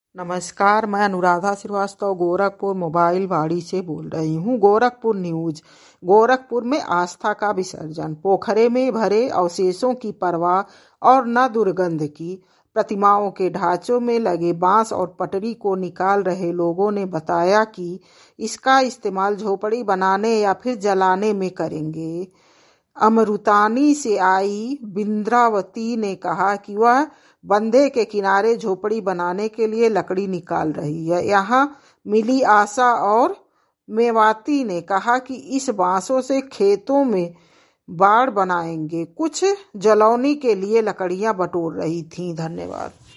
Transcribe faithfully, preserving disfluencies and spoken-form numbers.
नमस्कार, मैं अनुराधा श्रीवास्तव गोरखपुर मोबाइल वाड़ी से बोल रही हूँ। गोरखपुर न्यूज। गोरखपुर में आस्था का विसर्जन, पोखरे में भरे अवशेषों की परवाह और न दुर्गंध की। प्रतिमाओं के ढांचों में लगे बांस और पटरी को निकाल रहे लोगों ने बताया कि इसका इस्तेमाल झोपड़ी बनाने या फिर जलाने में करेंगे। अमरुतानी से आई बिंद्रावती ने कहा कि वह बंधे के किनारे झोपड़ी बनाने के लिए लकड़ी निकाल रही है। यहाँ मिली आशा और मेवाती ने कहा कि इस बांसों से खेतों में बाड़ बनाएंगे। कुछ जलौनी के लिए लकड़ियां बटोर रही थीं। धन्यवाद।